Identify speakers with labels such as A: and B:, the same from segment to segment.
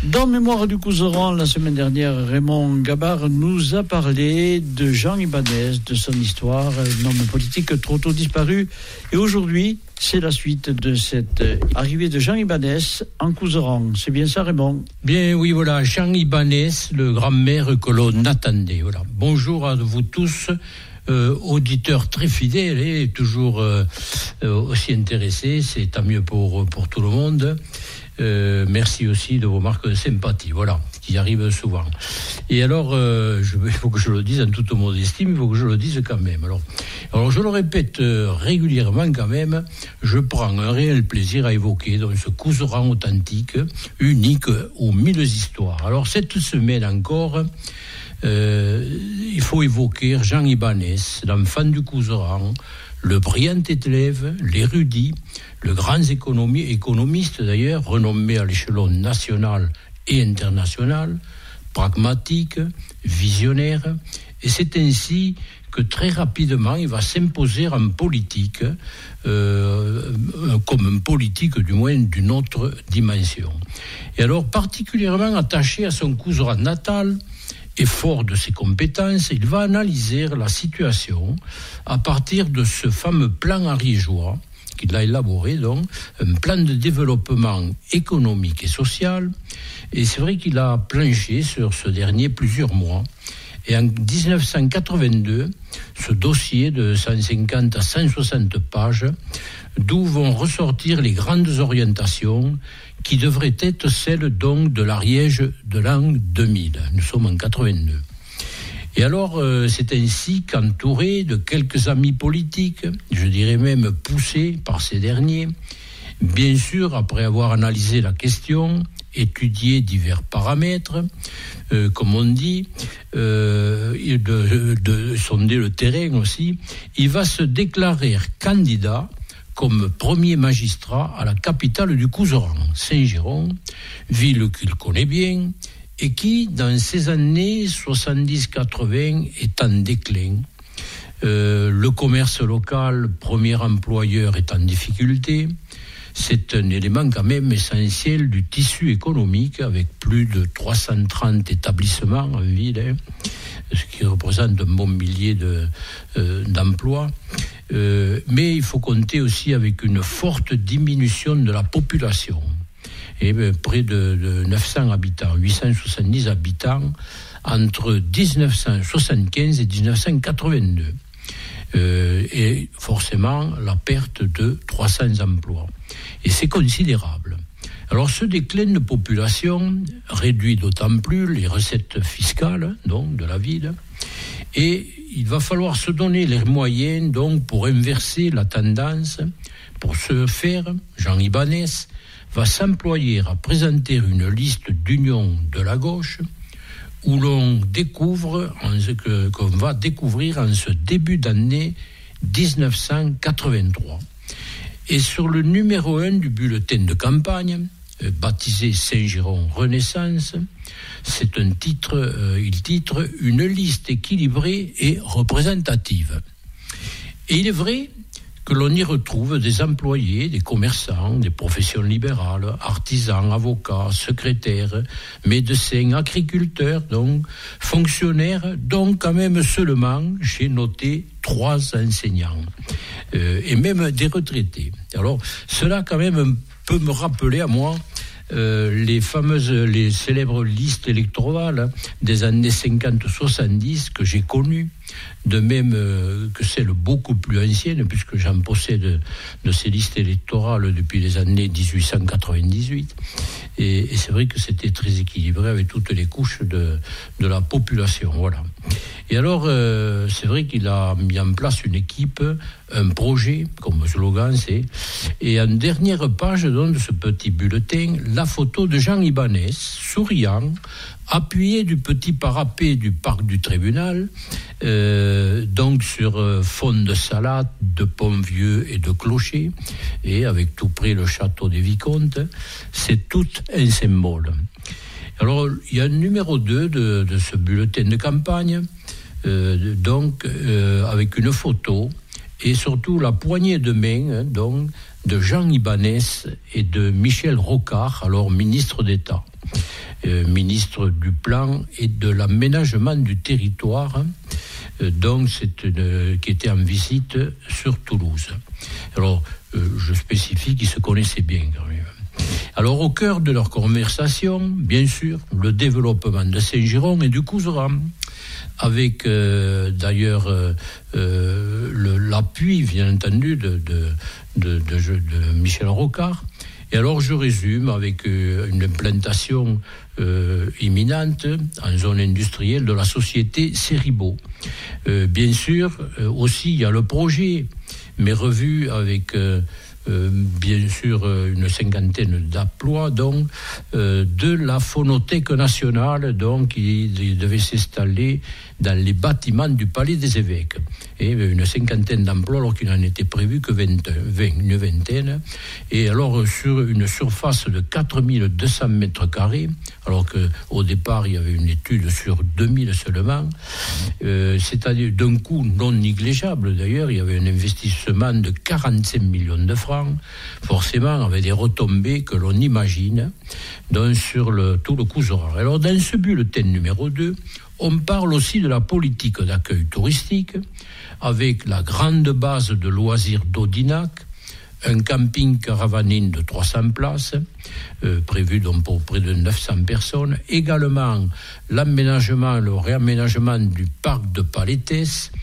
A: Dans Mémoire du Couserans, la semaine dernière, Raymond Gabard nous a parlé de Jean Ibanez, de son histoire, un homme politique trop tôt disparu. Et aujourd'hui, c'est la suite de cette arrivée de Jean Ibanez en Couserans. C'est bien ça, Raymond?
B: Bien, oui, voilà, Jean Ibanez, le grand-mère que l'on attendait. Voilà. Bonjour à vous tous. Auditeur très fidèle et toujours aussi intéressé, c'est tant mieux pour tout le monde. Merci aussi de vos marques de sympathie, voilà, qui arrivent souvent. Et alors, il faut que je le dise en toute modestie, mais il faut que je le dise quand même. Alors je le répète régulièrement quand même, je prends un réel plaisir à évoquer dans ce Couserans authentique, unique aux 1000 histoires. Alors cette semaine encore, il faut évoquer Jean Ibanez, l'enfant du Couserans, le brillant élève, l'érudit, le grand économiste d'ailleurs, renommé à l'échelon national et international, pragmatique, visionnaire, et c'est ainsi que très rapidement il va s'imposer en politique, comme un politique du moins d'une autre dimension. Et alors particulièrement attaché à son Couserans natal, et fort de ses compétences, il va analyser la situation à partir de ce fameux plan ariégeois qu'il a élaboré, donc un plan de développement économique et social. Et c'est vrai qu'il a planché sur ce dernier plusieurs mois. Et en 1982, ce dossier de 150 à 160 pages, d'où vont ressortir les grandes orientations qui devraient être celles donc de l'Ariège de l'an 2000. Nous sommes en 82. Et alors, c'est ainsi qu'entouré de quelques amis politiques, je dirais même poussés par ces derniers, bien sûr, après avoir analysé la question, étudié divers paramètres, comme on dit, de sonder le terrain aussi, il va se déclarer candidat comme premier magistrat à la capitale du Couserans, Saint-Girons, ville qu'il connaît bien et qui, dans ces années 70-80, est en déclin. Le commerce local, premier employeur, est en difficulté. C'est un élément quand même essentiel du tissu économique avec plus de 330 établissements en ville, ce qui représente un bon millier d'emplois. Mais il faut compter aussi avec une forte diminution de la population. Et près de 900 habitants, 870 habitants entre 1975 et 1982. Et forcément la perte de 300 emplois. Et c'est considérable. Alors ce déclin de population réduit d'autant plus les recettes fiscales donc, de la ville. Et il va falloir se donner les moyens donc, pour inverser la tendance. Pour ce faire, Jean Ibanez va s'employer à présenter une liste d'unions de la gauche où l'on découvre, qu'on va découvrir en ce début d'année 1983. Et sur le numéro 1 du bulletin de campagne, baptisé Saint-Girons Renaissance, c'est un titre, il titre « Une liste équilibrée et représentative ». Et il est vrai que l'on y retrouve des employés, des commerçants, des professions libérales, artisans, avocats, secrétaires, médecins, agriculteurs, donc fonctionnaires, donc quand même seulement, j'ai noté 3 enseignants, et même des retraités. Alors, cela quand même peut me rappeler à moi les célèbres listes électorales des années 50-70 que j'ai connues, de même que celles beaucoup plus anciennes, puisque j'en possède de ces listes électorales depuis les années 1898. Et c'est vrai que c'était très équilibré avec toutes les couches de la population. Voilà. Et alors, c'est vrai qu'il a mis en place une équipe, un projet, comme slogan c'est, et en dernière page donc, de ce petit bulletin, la photo de Jean Ibanez, souriant, appuyé du petit parapet du parc du tribunal, donc sur fond de salade, de pont vieux et de clochers, et avec tout près le château des Vicomtes, c'est tout un symbole. Alors, il y a un numéro 2 de ce bulletin de campagne, avec une photo, et surtout la poignée de main, donc, de Jean Ibanez et de Michel Rocard, alors ministre d'État. ministre du Plan et de l'Aménagement du Territoire, donc qui était en visite sur Toulouse. Alors, je spécifie qu'ils se connaissaient bien quand même. Alors, au cœur de leur conversation, bien sûr, le développement de Saint-Girons et du Couserans, avec d'ailleurs l'appui, bien entendu, de Michel Rocard. Et alors, je résume avec une implantation imminente en zone industrielle de la société Ceribo. Bien sûr, aussi, il y a le projet, mais revu avec... bien sûr une cinquantaine d'emplois donc de la Phonothèque nationale donc qui devait s'installer dans les bâtiments du Palais des Évêques, et une cinquantaine d'emplois alors qu'il n'en était prévu que une vingtaine, et alors sur une surface de 4200 mètres carrés, alors qu'au départ il y avait une étude sur 2000 seulement, c'est-à-dire d'un coût non négligeable d'ailleurs. Il y avait un investissement de 45 millions de francs, forcément avec des retombées que l'on imagine donc sur tout le Couserans. Alors dans ce bulletin numéro 2, on parle aussi de la politique d'accueil touristique, avec la grande base de loisirs d'Audinac, un camping caravanine de 300 places, prévu donc pour près de 900 personnes, également l'aménagement, le réaménagement du parc de Palétès,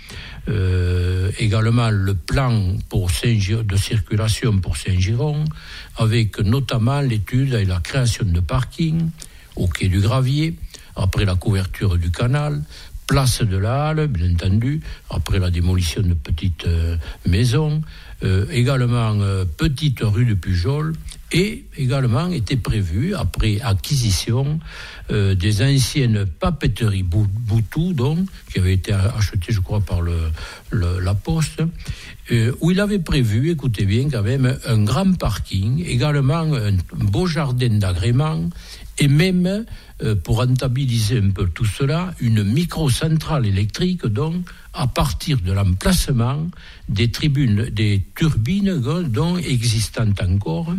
B: également le plan de circulation pour Saint-Girons, avec notamment l'étude et la création de parking au quai du Gravier, après la couverture du canal, place de la Halle, bien entendu, après la démolition de petites maisons, également petite rue de Pujol, et également était prévu, après acquisition des anciennes papeteries Boutou, donc, qui avaient été achetées, je crois, par la Poste, où il avait prévu, écoutez bien, quand même, un grand parking, également un beau jardin d'agrément, et même, pour rentabiliser un peu tout cela, une micro-centrale électrique, donc, à partir de l'emplacement des turbines dont existantes encore,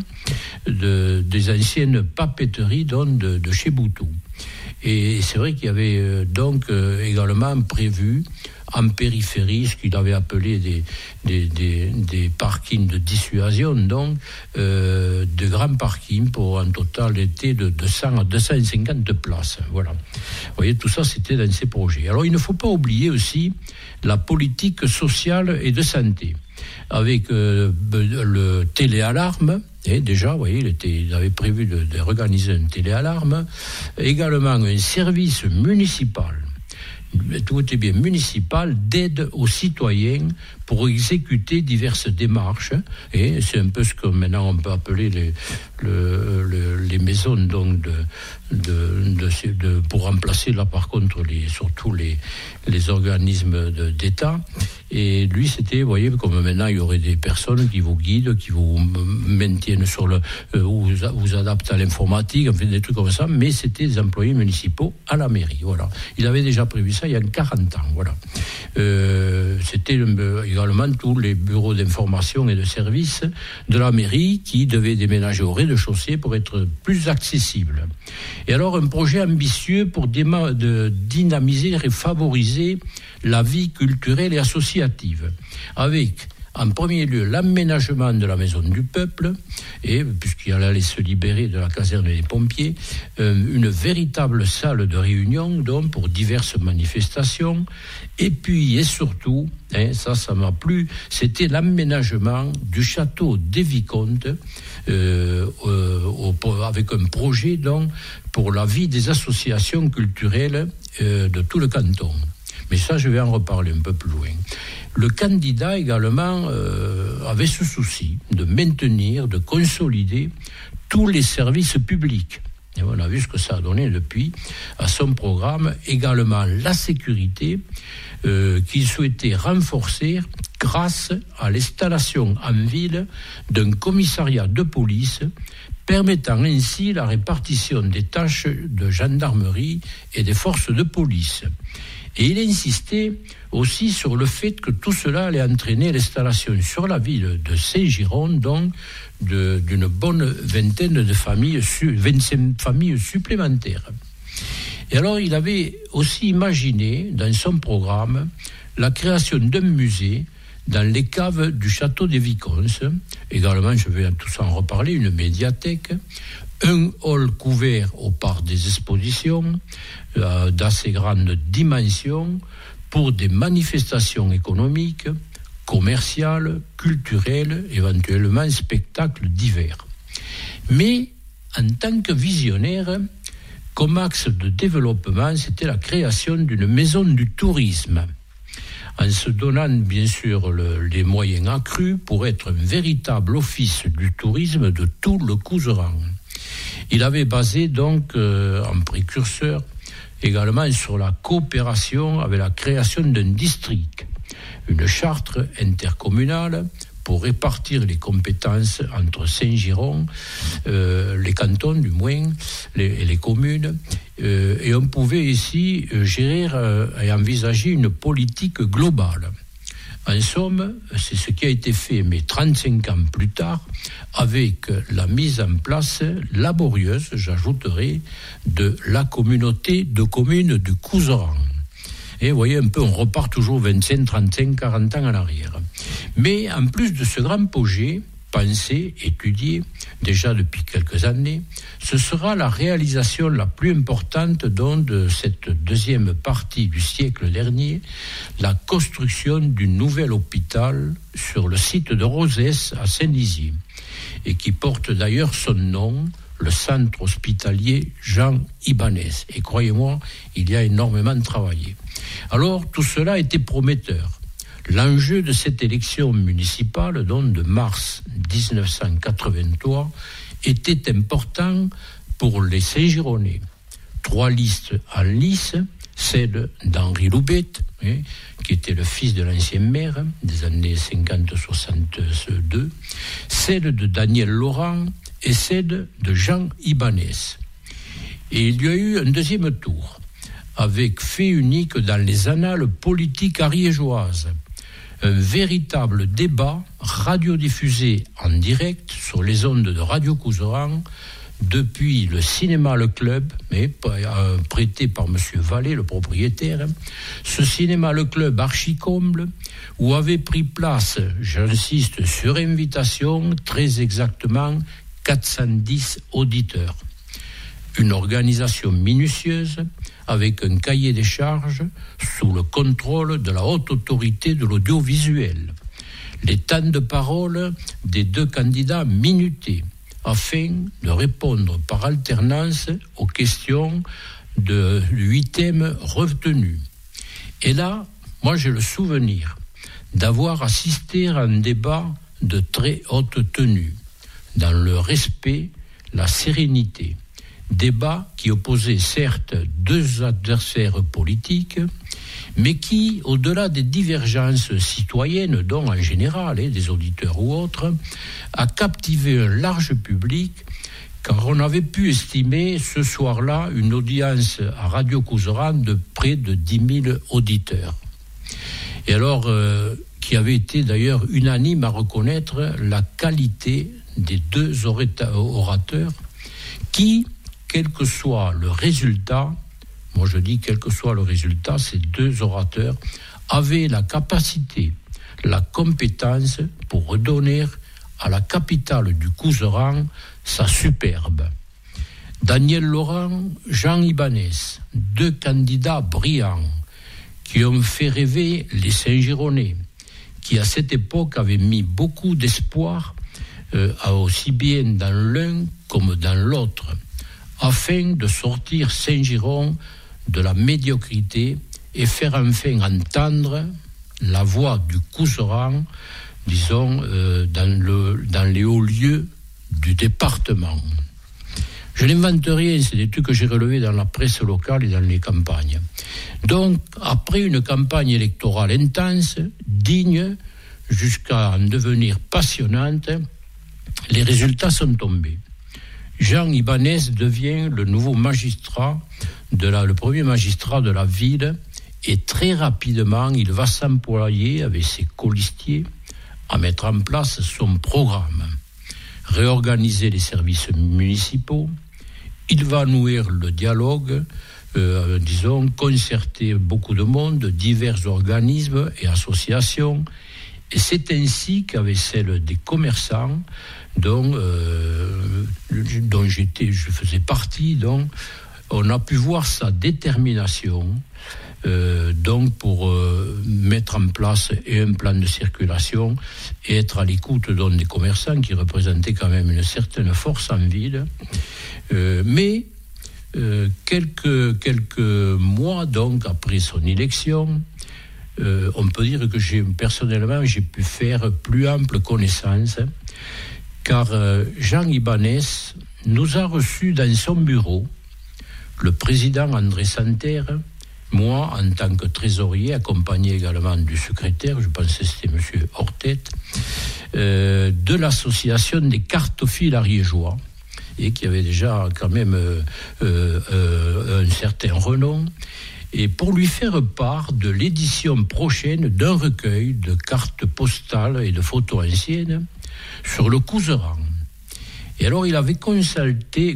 B: des anciennes papeteries de chez Boutou. Et c'est vrai qu'il y avait donc également prévu en périphérie ce qu'il avait appelé des parkings de dissuasion, donc de grands parkings pour un total d'été de 200 à 250 places. Voilà. Vous voyez, tout ça c'était dans ces projets. Alors il ne faut pas oublier aussi la politique sociale et de santé, avec le téléalarme. Et déjà, vous voyez, il avait prévu de réorganiser un téléalarme, également un service municipal, tout était bien municipal, d'aide aux citoyens pour exécuter diverses démarches. Et c'est un peu ce que maintenant on peut appeler les maisons donc pour remplacer là par contre surtout les organismes d'État. Et lui, c'était, vous voyez, comme maintenant il y aurait des personnes qui vous guident, qui vous maintiennent sur vous adaptent à l'informatique, enfin des trucs comme ça, mais c'était des employés municipaux à la mairie. Voilà. Il avait déjà prévu ça il y a 40 ans. Voilà. C'était également tous les bureaux d'information et de services de la mairie qui devaient déménager au rez-de-chaussée pour être plus accessibles. Et alors un projet ambitieux pour dynamiser et favoriser la vie culturelle et associative, avec en premier lieu l'aménagement de la maison du peuple, et puisqu'il allait se libérer de la caserne des pompiers, une véritable salle de réunion donc pour diverses manifestations, et puis et surtout, ça m'a plu, c'était l'aménagement du château des Vicomtes, avec un projet donc pour la vie des associations culturelles de tout le canton. Mais ça, je vais en reparler un peu plus loin. Le candidat également avait ce souci de maintenir, de consolider tous les services publics. Et on a vu ce que ça a donné depuis à son programme. Également la sécurité qu'il souhaitait renforcer grâce à l'installation en ville d'un commissariat de police permettant ainsi la répartition des tâches de gendarmerie et des forces de police. Et il insistait aussi sur le fait que tout cela allait entraîner l'installation sur la ville de Saint-Giron, donc d'une bonne vingtaine de familles, 25 familles supplémentaires. Et alors, il avait aussi imaginé, dans son programme, la création d'un musée dans les caves du château des Vicomtes. Également, je vais tous en reparler, une médiathèque, un hall couvert au parc des expositions, d'assez grande dimension, pour des manifestations économiques, commerciales, culturelles, éventuellement spectacles divers. Mais, en tant que visionnaire, comme axe de développement, c'était la création d'une maison du tourisme, en se donnant bien sûr les moyens accrus pour être un véritable office du tourisme de tout le Couserans. Il avait basé donc en précurseur également sur la coopération avec la création d'un district, une charte intercommunale pour répartir les compétences entre Saint-Giron, les cantons du moins, les communes, et on pouvait ici gérer et envisager une politique globale. En somme, c'est ce qui a été fait, mais 35 ans plus tard, avec la mise en place laborieuse, j'ajouterai, de la communauté de communes du Couserans. Et vous voyez un peu, on repart toujours 25, 35, 40 ans en arrière. Mais en plus de ce grand projet, pensé, étudié, déjà depuis quelques années, ce sera la réalisation la plus importante de cette deuxième partie du siècle dernier, la construction du nouvel hôpital sur le site de Rosès à Saint-Dizier, et qui porte d'ailleurs son nom, le centre hospitalier Jean Ibanez. Et croyez-moi, il y a énormément travaillé. Alors, tout cela était prometteur. L'enjeu de cette élection municipale, donc de mars 1983, était important pour les Saint-Gironnais. 3 listes en lice, celle d'Henri Loubet, qui était le fils de l'ancien maire des années 50-62, celle de Daniel Laurent et celle de Jean Ibanez. Et il y a eu un deuxième tour, avec fait unique dans les annales politiques ariégeoises, un véritable débat radiodiffusé en direct sur les ondes de Radio Couserans depuis le cinéma Le Club, mais prêté par M. Vallée, le propriétaire, ce cinéma Le Club archi-comble, où avait pris place, j'insiste sur invitation, très exactement 410 auditeurs. Une organisation minutieuse, avec un cahier des charges sous le contrôle de la haute autorité de l'audiovisuel. Les temps de parole des 2 candidats minutés, afin de répondre par alternance aux questions de 8 thèmes retenus. Et là, moi j'ai le souvenir d'avoir assisté à un débat de très haute tenue, dans le respect, la sérénité. Débat qui opposait certes 2 adversaires politiques, mais qui, au-delà des divergences citoyennes, dont en général, des auditeurs ou autres, a captivé un large public, car on avait pu estimer ce soir-là une audience à Radio Couserans de près de 10 000 auditeurs. Et alors, qui avait été d'ailleurs unanime à reconnaître la qualité des 2 orateurs qui, quel que soit le résultat, moi je dis quel que soit le résultat, ces 2 orateurs avaient la capacité, la compétence pour redonner à la capitale du Couserans sa superbe. Daniel Laurent, Jean Ibanez, 2 candidats brillants qui ont fait rêver les Saint-Gironnais, qui à cette époque avaient mis beaucoup d'espoir aussi bien dans l'un comme dans l'autre, afin de sortir Saint-Giron de la médiocrité et faire enfin entendre la voix du Couserans, disons, dans les hauts lieux du département. Je n'invente rien, c'est des trucs que j'ai relevés dans la presse locale et dans les campagnes. Donc, après une campagne électorale intense, digne, jusqu'à en devenir passionnante, les résultats sont tombés. Jean Ibanez devient le nouveau magistrat, le premier magistrat de la ville, Et très rapidement, il va s'employer avec ses colistiers à mettre en place son programme. Réorganiser les services municipaux, il va nourrir le dialogue, concerter beaucoup de monde, divers organismes et associations. Et c'est ainsi qu'avec celle des commerçants, dont je faisais partie, on a pu voir sa détermination pour mettre en place un plan de circulation et être à l'écoute des commerçants qui représentaient quand même une certaine force en ville. Mais quelques mois après son élection, on peut dire que personnellement j'ai pu faire plus ample connaissance, car Jean Ibanez nous a reçus dans son bureau, le président André Santerre, moi en tant que trésorier, accompagné également du secrétaire, je pense que c'était M. Hortet, de l'association des cartophiles ariégeois, et qui avait déjà quand même un certain renom, et pour lui faire part de l'édition prochaine d'un recueil de cartes postales et de photos anciennes sur le Couserans. Et alors il avait consulté,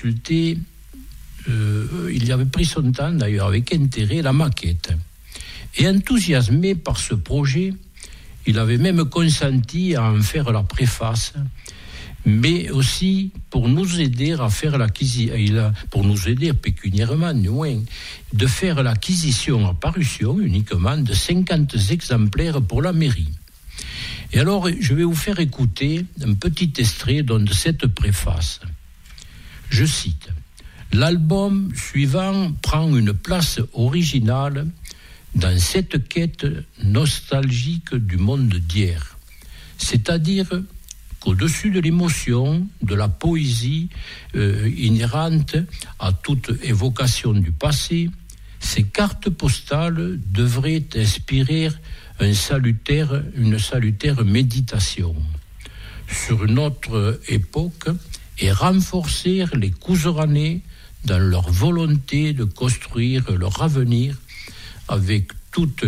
B: il avait pris son temps d'ailleurs avec intérêt, la maquette. Et enthousiasmé par ce projet, il avait même consenti à en faire la préface, mais aussi pour nous aider à faire l'acquisition, pour nous aider pécuniairement du moins, de faire l'acquisition à parution uniquement de 50 exemplaires pour la mairie. Et alors, je vais vous faire écouter un petit extrait de cette préface. Je cite: « L'album suivant prend une place originale dans cette quête nostalgique du monde d'hier, c'est-à-dire qu'au-dessus de l'émotion, de la poésie inhérente à toute évocation du passé, ces cartes postales devraient inspirer une salutaire méditation sur une autre époque et renforcer les Couseranais dans leur volonté de construire leur avenir avec toutes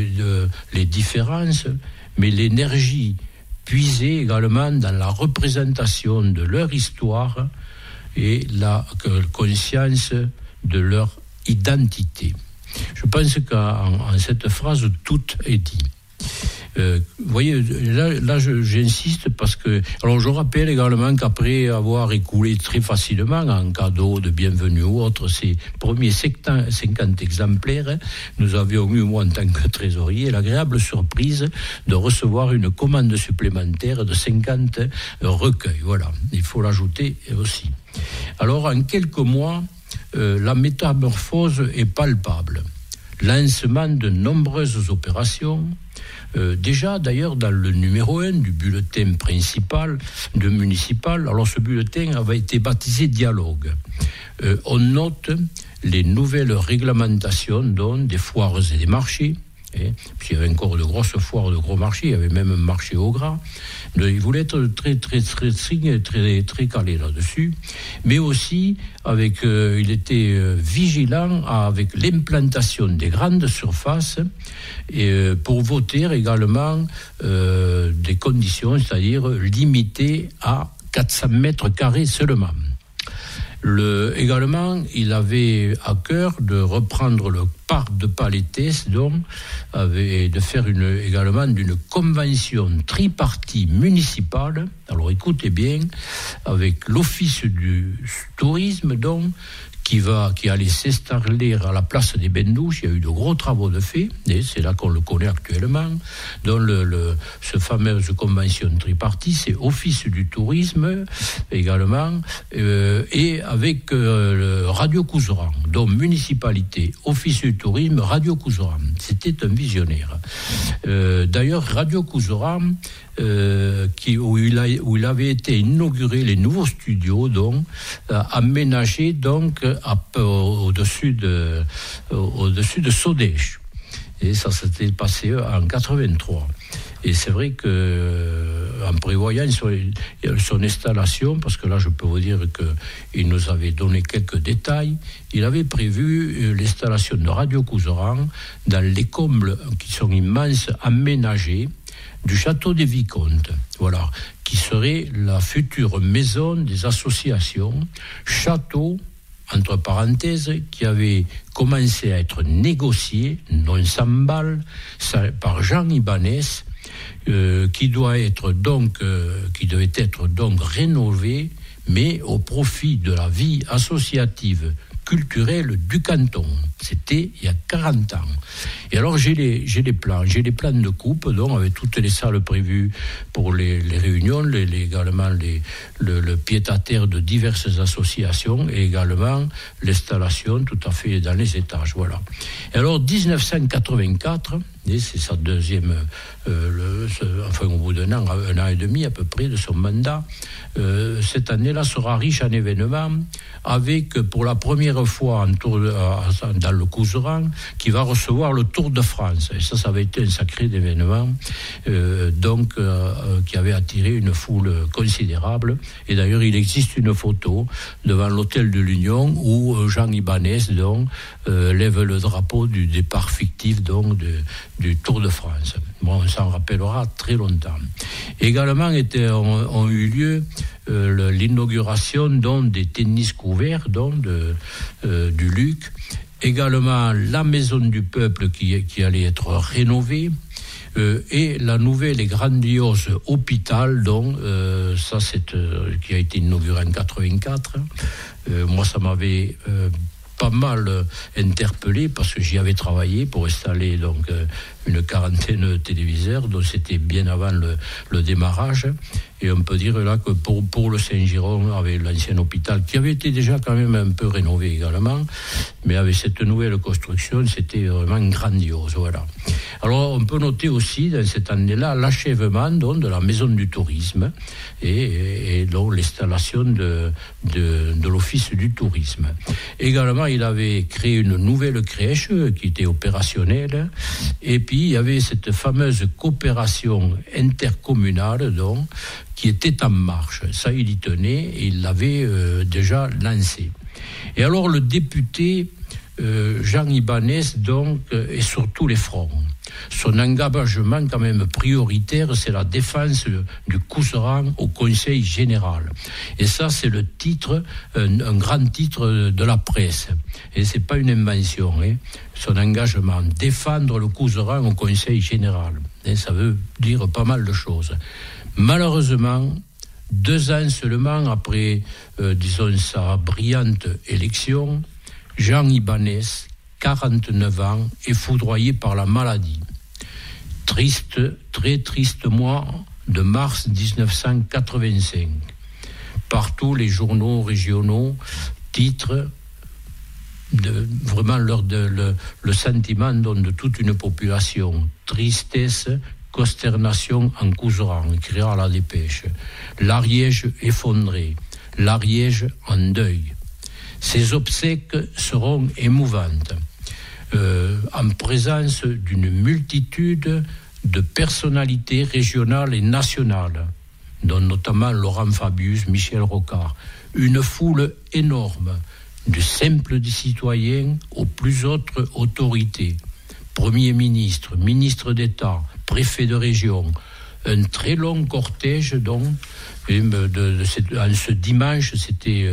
B: les différences, mais l'énergie puisée également dans la représentation de leur histoire et la conscience de leur identité. Je pense qu'en cette phrase, tout est dit. Vous voyez, là j'insiste parce que... Alors je rappelle également qu'après avoir écoulé très facilement en cadeau de bienvenue ou autre ces premiers 50 exemplaires, nous avions eu, moi en tant que trésorier, l'agréable surprise de recevoir une commande supplémentaire de 50 recueils. Voilà, il faut l'ajouter aussi. Alors en quelques mois, la métamorphose est palpable. Lancement de nombreuses opérations, déjà d'ailleurs dans le numéro 1 du bulletin principal de municipal. Alors ce bulletin avait été baptisé Dialogue. On note les nouvelles réglementations des foires et des marchés. Puis il y avait encore de grosses foires, de gros marchés, il y avait même un marché au gras. Il voulait être très calé là-dessus, mais aussi il était vigilant avec l'implantation des grandes surfaces et pour voter également des conditions, c'est-à-dire limitées à 400 mètres carrés seulement. Également, il avait à cœur de reprendre le parc de Palétès, et de faire également d'une convention tripartite municipale, alors écoutez bien, avec l'Office du tourisme, qui allait s'installer à la place des Bains-Douches. Il y a eu de gros travaux de fait, et c'est là qu'on le connaît actuellement. Donc ce fameuse convention tripartite, c'est Office du tourisme également, et avec Radio Couserans, donc municipalité, Office du tourisme, Radio Couserans. C'était un visionnaire. D'ailleurs, Radio Couserans, où il avait été inauguré les nouveaux studios, aménagés au-dessus de Sodèche. Et ça s'était passé en 83. Et c'est vrai qu'en prévoyant son installation, parce que là je peux vous dire qu'il nous avait donné quelques détails, il avait prévu l'installation de Radio Couserans dans les combles qui sont immenses, aménagés, du château des Vicomtes, voilà, qui serait la future maison des associations, château, entre parenthèses, qui avait commencé à être négocié, non sans balle, par Jean Ibanez, qui devait être donc rénové, mais au profit de la vie associative culturelle du canton. C'était il y a 40 ans. Et alors j'ai les plans de coupe, donc avec toutes les salles prévues pour les réunions, également le pied-à-terre de diverses associations et également l'installation tout à fait dans les étages. Voilà. Et alors 1984, et c'est sa deuxième, au bout d'un an et demi à peu près de son mandat, cette année-là sera riche en événements, avec pour la première fois dans le Couserans, qui va recevoir le Tour de France. Et ça avait été un sacré événement, qui avait attiré une foule considérable. Et d'ailleurs, il existe une photo devant l'hôtel de l'Union où Jean Ibanez lève le drapeau du départ fictif du Tour de France. Bon, on s'en rappellera très longtemps. Également ont eu lieu l'inauguration des tennis couverts du Luc. Également la maison du peuple qui allait être rénovée. Et la nouvelle et grandiose hôpital, qui a été inauguré en 84. Moi, ça m'avait pas mal interpellé parce que j'y avais travaillé pour installer une quarantaine de téléviseurs, donc c'était bien avant le démarrage. Et on peut dire là que pour le Saint-Giron, avec l'ancien hôpital, qui avait été déjà quand même un peu rénové également, mais avec cette nouvelle construction, c'était vraiment grandiose. Voilà. Alors on peut noter aussi dans cette année-là l'achèvement de la maison du tourisme et donc l'installation de l'office du tourisme. Également, il avait créé une nouvelle crèche qui était opérationnelle, et puis il y avait cette fameuse coopération intercommunale qui était en marche. Ça, il y tenait et il l'avait déjà lancé. Et alors le député Jean Ibanez est sur tous les fronts. Son engagement quand même prioritaire, c'est la défense du Couserans au Conseil général. Et ça, c'est le titre, un grand titre de la presse. Et c'est pas une invention, son engagement, défendre le Couserans au Conseil général. Et ça veut dire pas mal de choses. Malheureusement, 2 ans seulement après, sa brillante élection, Jean Ibanez, 49 ans, est foudroyé par la maladie. Très triste mois de mars 1985. Partout, les journaux régionaux titrent vraiment le sentiment de toute une population. Tristesse, consternation en Couserans, écrira la Dépêche. L'Ariège effondré, l'Ariège en deuil. Ces obsèques seront émouvantes, en présence d'une multitude de personnalités régionales et nationales, dont notamment Laurent Fabius, Michel Rocard. Une foule énorme, de simples citoyens aux plus hautes autorités, Premier ministre, ministre d'État, préfet de région. Un très long cortège, en ce dimanche, c'était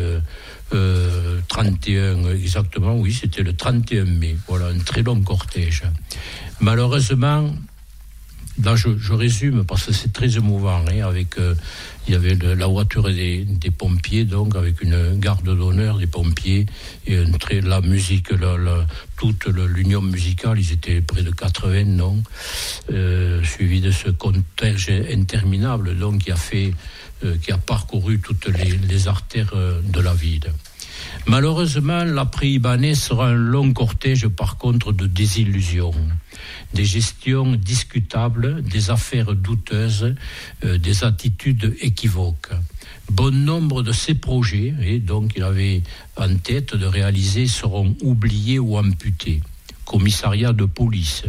B: 31, exactement, oui, c'était le 31 mai. Voilà, un très long cortège. Malheureusement, là, je résume parce que c'est très émouvant, il y avait la voiture des pompiers, donc avec une garde d'honneur des pompiers et la musique, toute l'union musicale, ils étaient près de 80, suivi de ce cortège interminable, donc qui a parcouru toutes les artères de la ville. Malheureusement, l'après-Ibanez sera un long cortège, par contre, de désillusions, des gestions discutables, des affaires douteuses, des attitudes équivoques. Bon nombre de ces projets, et donc il avait en tête de réaliser, seront oubliés ou amputés. Commissariat de police,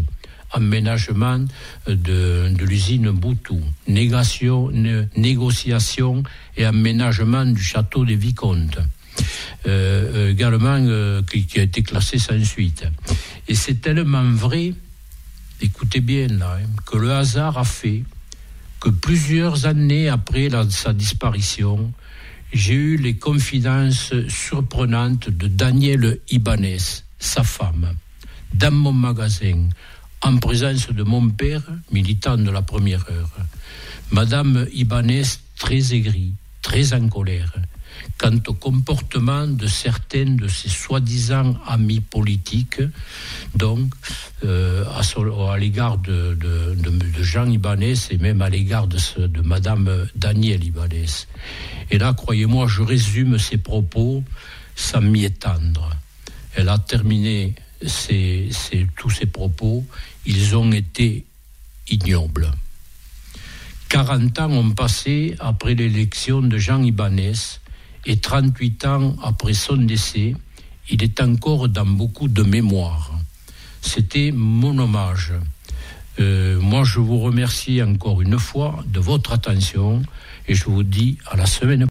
B: aménagement de l'usine Boutou, négociation et aménagement du château des Vicomtes, également qui a été classé sans suite. Et c'est tellement vrai, écoutez bien là, que le hasard a fait que plusieurs années après sa disparition, j'ai eu les confidences surprenantes de Daniel Ibanez, sa femme, dans mon magasin, en présence de mon père, militant de la première heure. Madame Ibanez, très aigrie, très en colère, quant au comportement de certains de ses soi-disant amis politiques, donc à l'égard de Jean Ibanez et même à l'égard de Madame Daniel Ibanez. Et là, croyez-moi, je résume ses propos sans m'y étendre. Elle a terminé tous ses propos, ils ont été ignobles. 40 ans ont passé après l'élection de Jean Ibanez et 38 ans après son décès, il est encore dans beaucoup de mémoires. C'était mon hommage. Moi, je vous remercie encore une fois de votre attention et je vous dis à la semaine prochaine.